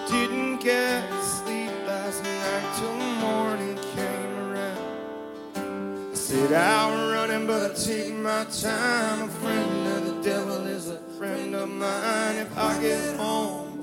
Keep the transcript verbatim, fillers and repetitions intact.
Didn't get sleep last night till morning came around. I said out running, but I take my time. A friend of the devil is a friend of mine. If I get home